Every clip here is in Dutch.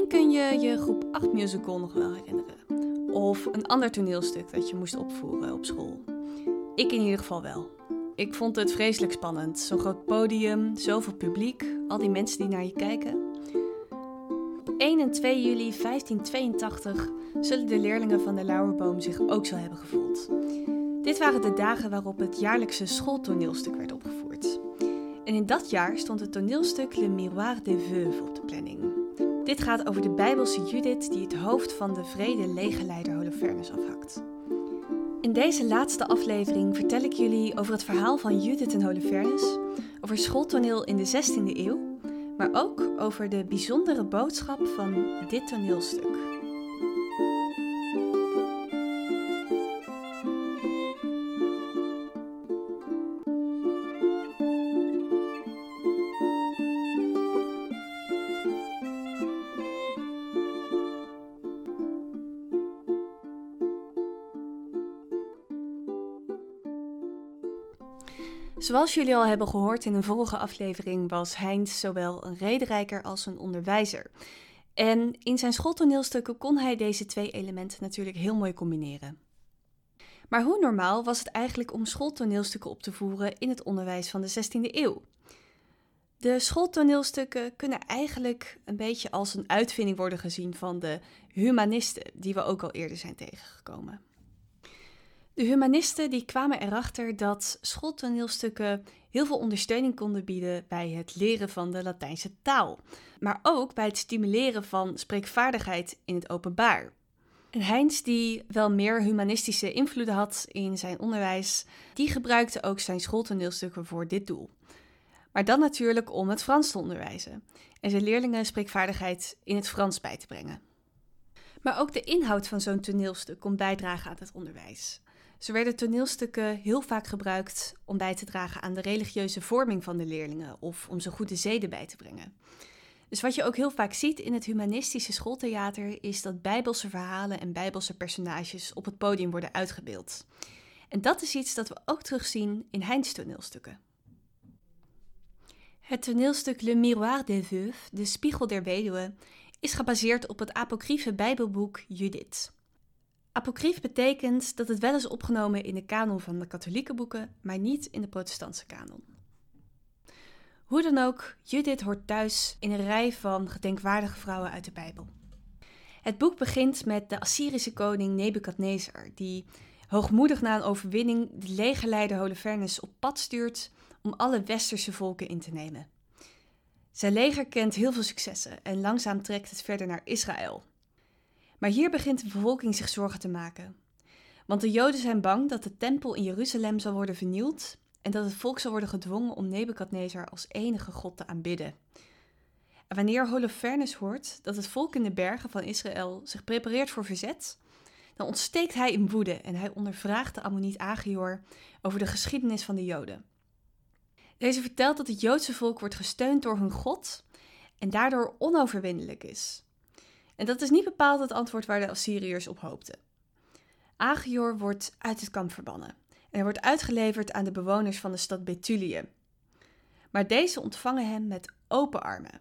Misschien kun je je groep 8 musical nog wel herinneren. Of een ander toneelstuk dat je moest opvoeren op school. Ik in ieder geval wel. Ik vond het vreselijk spannend. Zo'n groot podium, zoveel publiek, al die mensen die naar je kijken. Op 1 en 2 juli 1582 zullen de leerlingen van de Lauwerboom zich ook zo hebben gevoeld. Dit waren de dagen waarop het jaarlijkse schooltoneelstuk werd opgevoerd. En in dat jaar stond het toneelstuk Le Miroir des Veuves op de planning. Dit gaat over de Bijbelse Judith die het hoofd van de wrede legerleider Holofernes afhakt. In deze laatste aflevering vertel ik jullie over het verhaal van Judith en Holofernes, over schooltoneel in de 16e eeuw, maar ook over de bijzondere boodschap van dit toneelstuk. Zoals jullie al hebben gehoord in een vorige aflevering was Heinz zowel een rederijker als een onderwijzer. En in zijn schooltoneelstukken kon hij deze twee elementen natuurlijk heel mooi combineren. Maar hoe normaal was het eigenlijk om schooltoneelstukken op te voeren in het onderwijs van de 16e eeuw? De schooltoneelstukken kunnen eigenlijk een beetje als een uitvinding worden gezien van de humanisten, die we ook al eerder zijn tegengekomen. De humanisten die kwamen erachter dat schooltoneelstukken heel veel ondersteuning konden bieden bij het leren van de Latijnse taal, maar ook bij het stimuleren van spreekvaardigheid in het openbaar. En Heinz, die wel meer humanistische invloeden had in zijn onderwijs, die gebruikte ook zijn schooltoneelstukken voor dit doel. Maar dan natuurlijk om het Frans te onderwijzen en zijn leerlingen spreekvaardigheid in het Frans bij te brengen. Maar ook de inhoud van zo'n toneelstuk kon bijdragen aan het onderwijs. Zo werden toneelstukken heel vaak gebruikt om bij te dragen aan de religieuze vorming van de leerlingen of om ze goede zeden bij te brengen. Dus wat je ook heel vaak ziet in het humanistische schooltheater is dat bijbelse verhalen en bijbelse personages op het podium worden uitgebeeld. En dat is iets dat we ook terugzien in Heinz toneelstukken. Het toneelstuk Le Miroir des Veuves, de Spiegel der Weduwe, is gebaseerd op het apocryfe bijbelboek Judith. Apocryf betekent dat het wel is opgenomen in de kanon van de katholieke boeken, maar niet in de protestantse kanon. Hoe dan ook, Judith hoort thuis in een rij van gedenkwaardige vrouwen uit de Bijbel. Het boek begint met de Assyrische koning Nebukadnezar, die hoogmoedig na een overwinning de legerleider Holofernes op pad stuurt om alle westerse volken in te nemen. Zijn leger kent heel veel successen en langzaam trekt het verder naar Israël. Maar hier begint de bevolking zich zorgen te maken. Want de Joden zijn bang dat de tempel in Jeruzalem zal worden vernield en dat het volk zal worden gedwongen om Nebukadnezar als enige god te aanbidden. En wanneer Holofernes hoort dat het volk in de bergen van Israël zich prepareert voor verzet, dan ontsteekt hij in woede en hij ondervraagt de Ammoniet Achior over de geschiedenis van de Joden. Deze vertelt dat het Joodse volk wordt gesteund door hun God en daardoor onoverwinnelijk is. En dat is niet bepaald het antwoord waar de Assyriërs op hoopten. Achior wordt uit het kamp verbannen en hij wordt uitgeleverd aan de bewoners van de stad Bethulië. Maar deze ontvangen hem met open armen.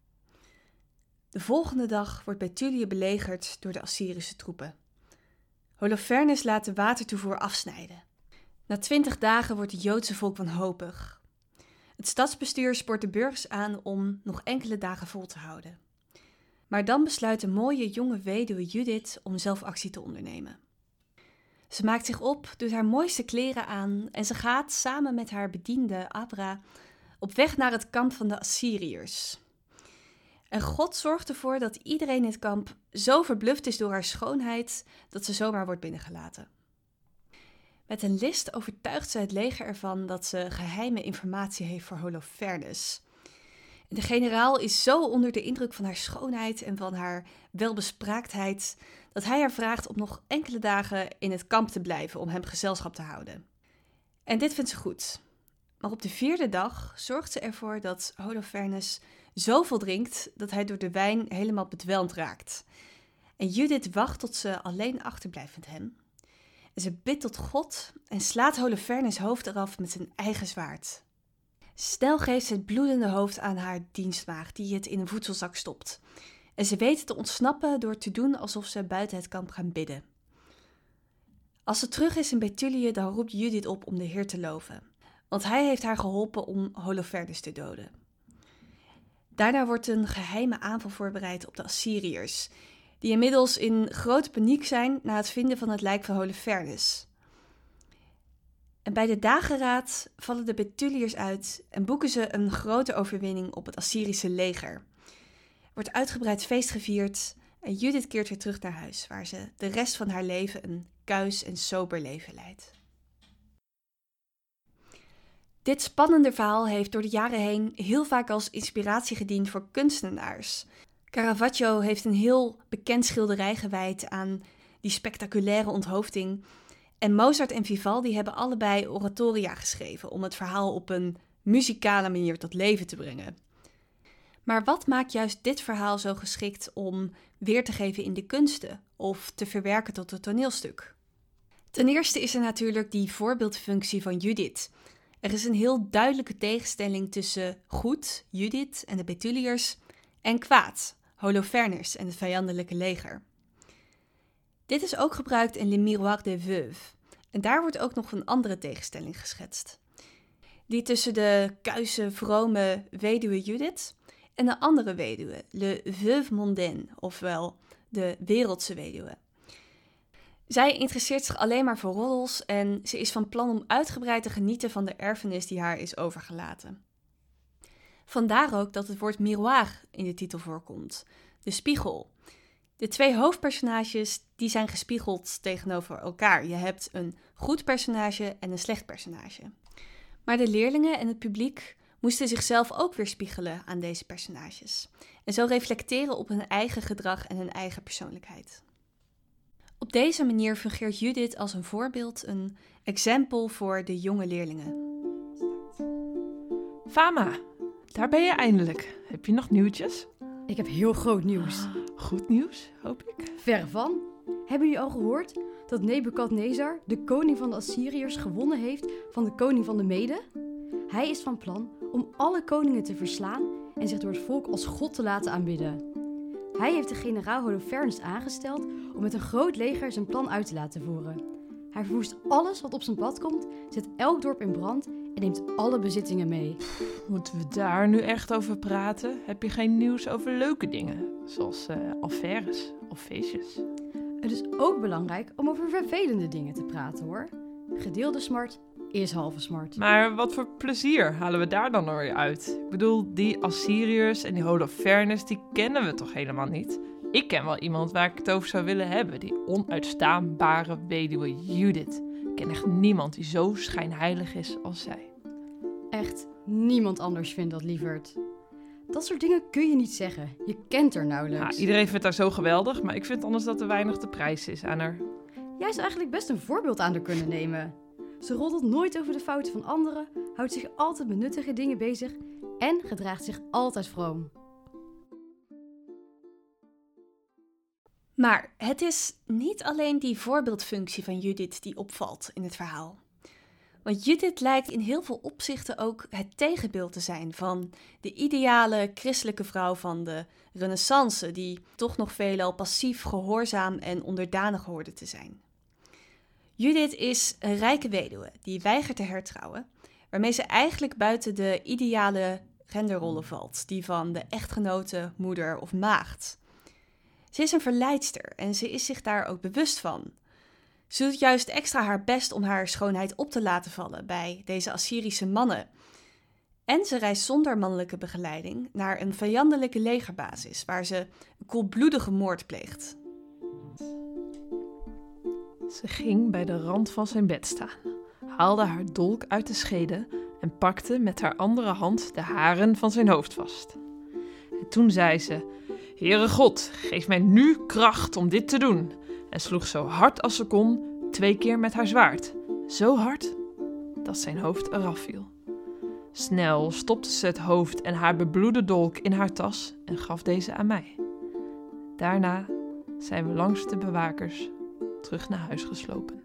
De volgende dag wordt Bethulië belegerd door de Assyrische troepen. Holofernes laat de watertoevoer afsnijden. Na 20 dagen wordt het Joodse volk wanhopig. Het stadsbestuur spoort de burgers aan om nog enkele dagen vol te houden. Maar dan besluit de mooie jonge weduwe Judith om zelf actie te ondernemen. Ze maakt zich op, doet haar mooiste kleren aan en ze gaat samen met haar bediende Abra op weg naar het kamp van de Assyriërs. En God zorgt ervoor dat iedereen in het kamp zo verbluft is door haar schoonheid dat ze zomaar wordt binnengelaten. Met een list overtuigt ze het leger ervan dat ze geheime informatie heeft voor Holofernes. De generaal is zo onder de indruk van haar schoonheid en van haar welbespraaktheid dat hij haar vraagt om nog enkele dagen in het kamp te blijven om hem gezelschap te houden. En dit vindt ze goed. Maar op de 4e dag zorgt ze ervoor dat Holofernes zoveel drinkt dat hij door de wijn helemaal bedwelmd raakt. En Judith wacht tot ze alleen achterblijft met hem. En ze bidt tot God en slaat Holofernes hoofd eraf met zijn eigen zwaard. Snel geeft ze het bloedende hoofd aan haar dienstmaagd die het in een voedselzak stopt. En ze weten te ontsnappen door te doen alsof ze buiten het kamp gaan bidden. Als ze terug is in Bethulië, dan roept Judith op om de Heer te loven. Want hij heeft haar geholpen om Holofernes te doden. Daarna wordt een geheime aanval voorbereid op de Assyriërs, die inmiddels in grote paniek zijn na het vinden van het lijk van Holofernes. En bij de dageraad vallen de Bethuliërs uit en boeken ze een grote overwinning op het Assyrische leger. Er wordt uitgebreid feest gevierd en Judith keert weer terug naar huis, waar ze de rest van haar leven een kuis en sober leven leidt. Dit spannende verhaal heeft door de jaren heen heel vaak als inspiratie gediend voor kunstenaars. Caravaggio heeft een heel bekend schilderij gewijd aan die spectaculaire onthoofding. En Mozart en Vivaldi hebben allebei oratoria geschreven om het verhaal op een muzikale manier tot leven te brengen. Maar wat maakt juist dit verhaal zo geschikt om weer te geven in de kunsten of te verwerken tot een toneelstuk? Ten eerste is er natuurlijk die voorbeeldfunctie van Judith. Er is een heel duidelijke tegenstelling tussen goed, Judith en de Bethuliërs, en kwaad, Holofernes en het vijandelijke leger. Dit is ook gebruikt in Le Miroir des Veuves. En daar wordt ook nog een andere tegenstelling geschetst. Die tussen de kuise, vrome weduwe Judith en de andere weduwe, le veuve mondaine, ofwel de wereldse weduwe. Zij interesseert zich alleen maar voor roddels en ze is van plan om uitgebreid te genieten van de erfenis die haar is overgelaten. Vandaar ook dat het woord miroir in de titel voorkomt, de spiegel. De twee hoofdpersonages die zijn gespiegeld tegenover elkaar. Je hebt een goed personage en een slecht personage. Maar de leerlingen en het publiek moesten zichzelf ook weer spiegelen aan deze personages. En zo reflecteren op hun eigen gedrag en hun eigen persoonlijkheid. Op deze manier fungeert Judith als een voorbeeld, een exempel voor de jonge leerlingen. Fama, daar ben je eindelijk. Heb je nog nieuwtjes? Ik heb heel groot nieuws. Goed nieuws, hoop ik. Verre van. Hebben jullie al gehoord dat Nebukadnezar, de koning van de Assyriërs, gewonnen heeft van de koning van de Meden? Hij is van plan om alle koningen te verslaan en zich door het volk als God te laten aanbidden. Hij heeft de generaal Holofernes aangesteld om met een groot leger zijn plan uit te laten voeren. Hij verwoest alles wat op zijn pad komt, zet elk dorp in brand en neemt alle bezittingen mee. Moeten we daar nu echt over praten? Heb je geen nieuws over leuke dingen, zoals affaires of feestjes? Het is ook belangrijk om over vervelende dingen te praten, hoor. Gedeelde smart is halve smart. Maar wat voor plezier halen we daar dan weer uit? Ik bedoel, die Assyriërs en die Holofernes, die kennen we toch helemaal niet? Ik ken wel iemand waar ik het over zou willen hebben, die onuitstaanbare weduwe Judith. Ik ken echt niemand die zo schijnheilig is als zij. Echt, niemand anders vindt dat, lieverd. Dat soort dingen kun je niet zeggen. Je kent haar nauwelijks. Ja, iedereen vindt haar zo geweldig, maar ik vind anders dat er weinig te prijzen is aan haar. Jij zou eigenlijk best een voorbeeld aan haar kunnen nemen. Ze roddelt nooit over de fouten van anderen, houdt zich altijd met nuttige dingen bezig en gedraagt zich altijd vroom. Maar het is niet alleen die voorbeeldfunctie van Judith die opvalt in het verhaal. Want Judith lijkt in heel veel opzichten ook het tegenbeeld te zijn van de ideale christelijke vrouw van de Renaissance, die toch nog veelal passief, gehoorzaam en onderdanig hoorde te zijn. Judith is een rijke weduwe die weigert te hertrouwen, waarmee ze eigenlijk buiten de ideale genderrollen valt, die van de echtgenote, moeder of maagd. Ze is een verleidster en ze is zich daar ook bewust van. Ze doet juist extra haar best om haar schoonheid op te laten vallen bij deze Assyrische mannen. En ze reist zonder mannelijke begeleiding naar een vijandelijke legerbasis, waar ze een koelbloedige moord pleegt. Ze ging bij de rand van zijn bed staan, haalde haar dolk uit de schede en pakte met haar andere hand de haren van zijn hoofd vast. En toen zei ze: Heere God, geef mij nu kracht om dit te doen. En sloeg zo hard als ze kon 2 keer met haar zwaard. Zo hard dat zijn hoofd eraf viel. Snel stopte ze het hoofd en haar bebloede dolk in haar tas en gaf deze aan mij. Daarna zijn we langs de bewakers terug naar huis geslopen.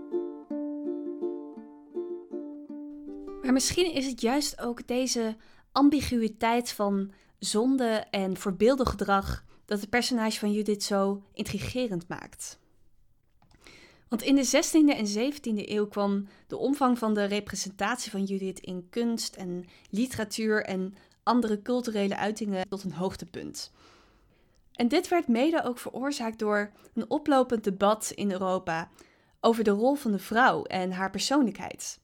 Maar misschien is het juist ook deze ambiguïteit van zonde en voorbeeldig gedrag dat het personage van Judith zo intrigerend maakt. Want in de 16e en 17e eeuw kwam de omvang van de representatie van Judith in kunst en literatuur en andere culturele uitingen tot een hoogtepunt. En dit werd mede ook veroorzaakt door een oplopend debat in Europa over de rol van de vrouw en haar persoonlijkheid.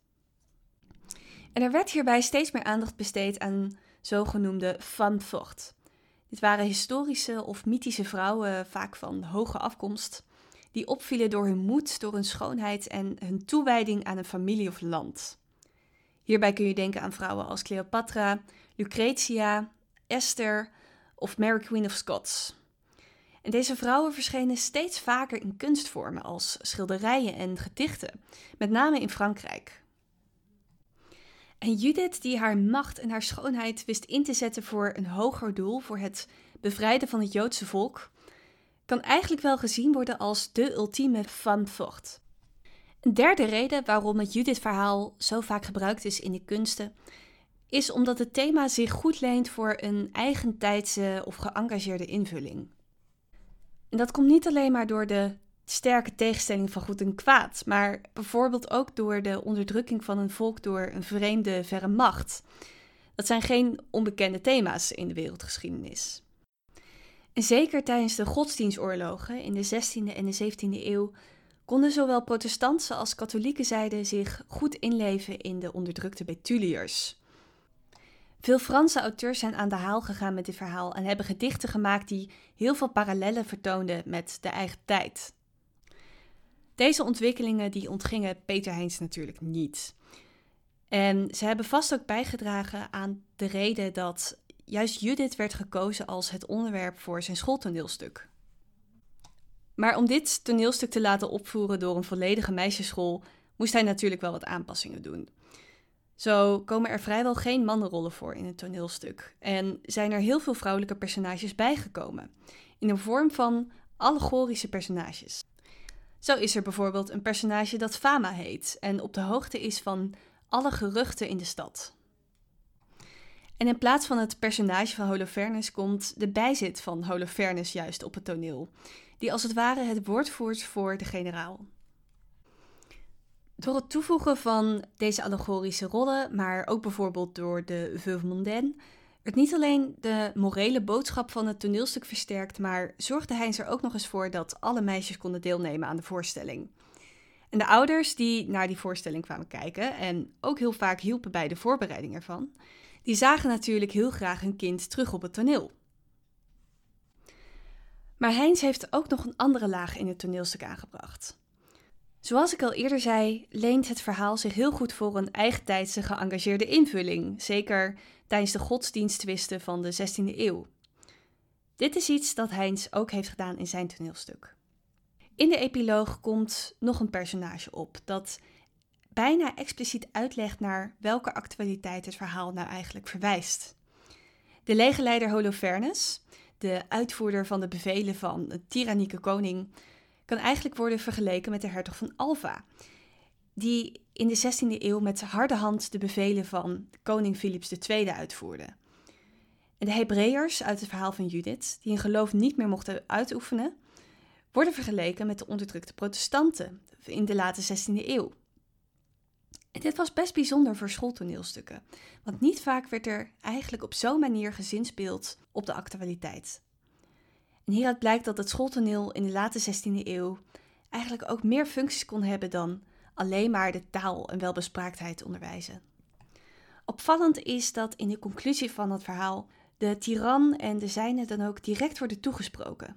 En er werd hierbij steeds meer aandacht besteed aan zogenoemde femmes fortes. Dit waren historische of mythische vrouwen, vaak van hoge afkomst, die opvielen door hun moed, door hun schoonheid en hun toewijding aan een familie of land. Hierbij kun je denken aan vrouwen als Cleopatra, Lucretia, Esther of Mary Queen of Scots. En deze vrouwen verschenen steeds vaker in kunstvormen als schilderijen en gedichten, met name in Frankrijk. En Judith, die haar macht en haar schoonheid wist in te zetten voor een hoger doel, voor het bevrijden van het Joodse volk, kan eigenlijk wel gezien worden als de ultieme femme forte. Een derde reden waarom het Judith-verhaal zo vaak gebruikt is in de kunsten, is omdat het thema zich goed leent voor een eigentijdse of geëngageerde invulling. En dat komt niet alleen maar door de sterke tegenstelling van goed en kwaad, maar bijvoorbeeld ook door de onderdrukking van een volk door een vreemde, verre macht. Dat zijn geen onbekende thema's in de wereldgeschiedenis. En zeker tijdens de godsdienstoorlogen in de 16e en de 17e eeuw konden zowel protestantse als katholieke zijde zich goed inleven in de onderdrukte Betuliërs. Veel Franse auteurs zijn aan de haal gegaan met dit verhaal en hebben gedichten gemaakt die heel veel parallellen vertoonden met de eigen tijd. Deze ontwikkelingen die ontgingen Peter Heins natuurlijk niet. En ze hebben vast ook bijgedragen aan de reden dat juist Judith werd gekozen als het onderwerp voor zijn schooltoneelstuk. Maar om dit toneelstuk te laten opvoeren door een volledige meisjesschool, moest hij natuurlijk wel wat aanpassingen doen. Zo komen er vrijwel geen mannenrollen voor in het toneelstuk en zijn er heel veel vrouwelijke personages bijgekomen, in de vorm van allegorische personages. Zo is er bijvoorbeeld een personage dat Fama heet en op de hoogte is van alle geruchten in de stad. En in plaats van het personage van Holofernes komt de bijzit van Holofernes juist op het toneel, die als het ware het woord voert voor de generaal. Door het toevoegen van deze allegorische rollen, maar ook bijvoorbeeld door de veuve mondaine, werd niet alleen de morele boodschap van het toneelstuk versterkt, maar zorgde Heins er ook nog eens voor dat alle meisjes konden deelnemen aan de voorstelling. En de ouders die naar die voorstelling kwamen kijken en ook heel vaak hielpen bij de voorbereiding ervan, die zagen natuurlijk heel graag hun kind terug op het toneel. Maar Heins heeft ook nog een andere laag in het toneelstuk aangebracht. Zoals ik al eerder zei, leent het verhaal zich heel goed voor een eigentijdse geëngageerde invulling, zeker tijdens de godsdiensttwisten van de 16e eeuw. Dit is iets dat Heins ook heeft gedaan in zijn toneelstuk. In de epiloog komt nog een personage op dat bijna expliciet uitlegt naar welke actualiteit het verhaal nou eigenlijk verwijst. De legerleider Holofernes, de uitvoerder van de bevelen van een tyrannieke koning, kan eigenlijk worden vergeleken met de hertog van Alva, die in de 16e eeuw met harde hand de bevelen van koning Philips II uitvoerde. En de Hebreeërs uit het verhaal van Judith, die hun geloof niet meer mochten uitoefenen, worden vergeleken met de onderdrukte protestanten in de late 16e eeuw. En dit was best bijzonder voor schooltoneelstukken, want niet vaak werd er eigenlijk op zo'n manier gezinspeeld op de actualiteit. En hieruit blijkt dat het schooltoneel in de late 16e eeuw eigenlijk ook meer functies kon hebben dan alleen maar de taal en welbespraaktheid onderwijzen. Opvallend is dat in de conclusie van het verhaal de tiran en de zijnen dan ook direct worden toegesproken.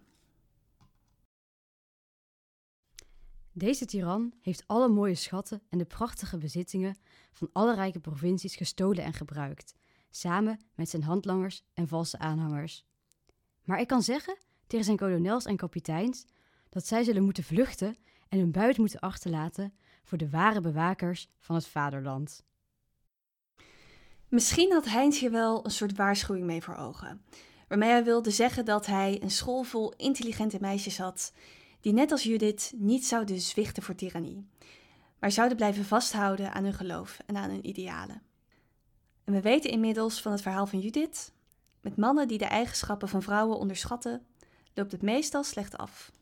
Deze tiran heeft alle mooie schatten en de prachtige bezittingen van alle rijke provincies gestolen en gebruikt, samen met zijn handlangers en valse aanhangers. Maar ik kan zeggen tegen zijn kolonels en kapiteins dat zij zullen moeten vluchten en hun buit moeten achterlaten voor de ware bewakers van het vaderland. Misschien had Heins hier wel een soort waarschuwing mee voor ogen, waarmee hij wilde zeggen dat hij een school vol intelligente meisjes had die net als Judith niet zouden zwichten voor tirannie, maar zouden blijven vasthouden aan hun geloof en aan hun idealen. En we weten inmiddels van het verhaal van Judith: met mannen die de eigenschappen van vrouwen onderschatten, loopt het meestal slecht af.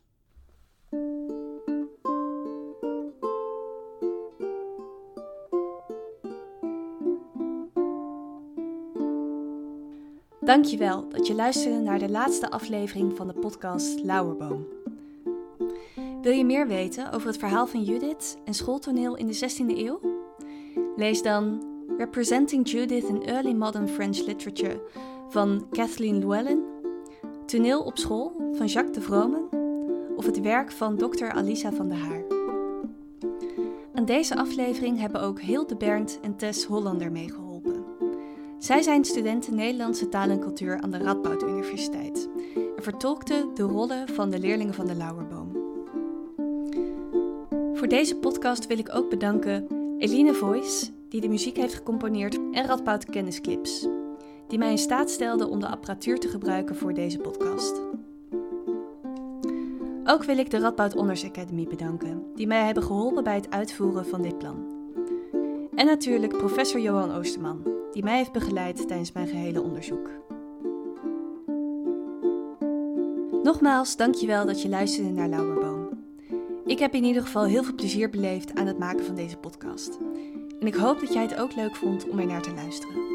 Dankjewel dat je luisterde naar de laatste aflevering van de podcast Lauwerboom. Wil je meer weten over het verhaal van Judith en schooltoneel in de 16e eeuw? Lees dan Representing Judith in Early Modern French Literature van Kathleen Llewellyn, Toneel op school van Jacques de Vromen of het werk van Dr. Alisa van der Haar. Aan deze aflevering hebben ook Hilde Berndt en Tess Hollander meegeholpen. Zij zijn studenten Nederlandse taal en cultuur aan de Radboud Universiteit en vertolkten de rollen van de leerlingen van de Lauwerboom. Voor deze podcast wil ik ook bedanken Eline Voice, die de muziek heeft gecomponeerd, en Radboud Kennisclips, die mij in staat stelden om de apparatuur te gebruiken voor deze podcast. Ook wil ik de Radboud Honors Academy bedanken, die mij hebben geholpen bij het uitvoeren van dit plan. En natuurlijk professor Johan Oosterman, die mij heeft begeleid tijdens mijn gehele onderzoek. Nogmaals, dankjewel dat je luisterde naar Lauwerboom. Ik heb in ieder geval heel veel plezier beleefd aan het maken van deze podcast. En ik hoop dat jij het ook leuk vond om er naar te luisteren.